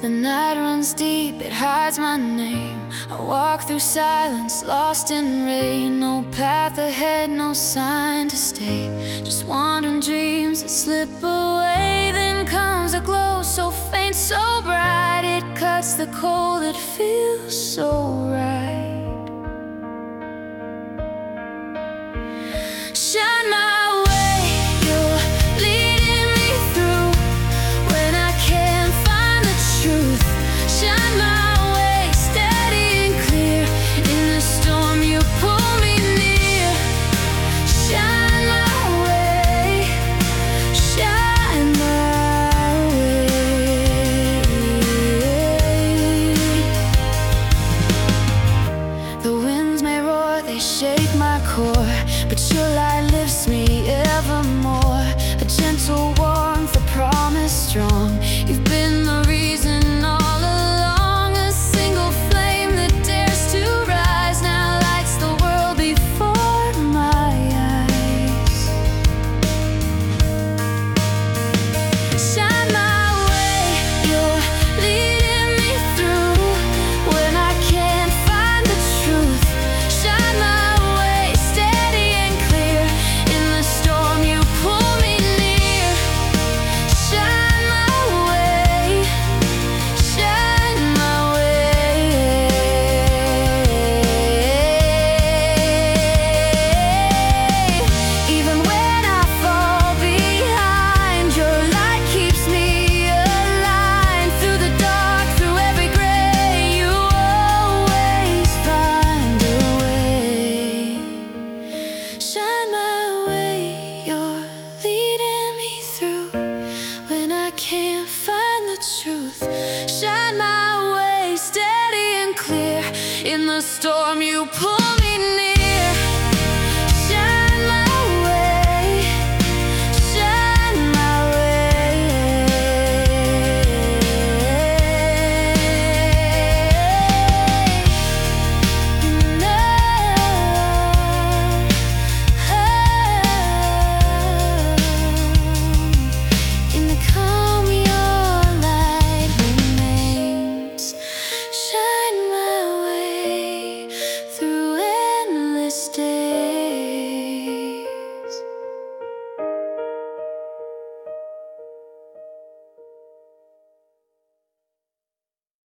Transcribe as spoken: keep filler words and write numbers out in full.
The night runs deep, it hides my name. I walk through silence, lost in rain. No path ahead, no sign to stay. Just wandering dreams that slip away. Then comes a glow so faint, so bright. It cuts the cold, it feels so right. Shine my way, you're leading me through when I can't find the truth. Shine my way, steady and clear. In the storm you pull me near. Shine my way, shine my way. The winds may roar, they shake my core, but your light lifts me evermore. A gentle warmth, a promise strong. You've been the reason all along. A single flame that dares to rise now lights the world before my eyes. Shine my way, you're leading me through when I can't find the truth. Shine my way, steady and clear. In the storm you pull me near. Shine my way, shine my way. Even when I fall behind, your light keeps me aligned. Through the dark, through every gray, you always find a way. Shine my way, you're leading me through when I can't find the truth. Shine my way, steady and clear. In the storm you pull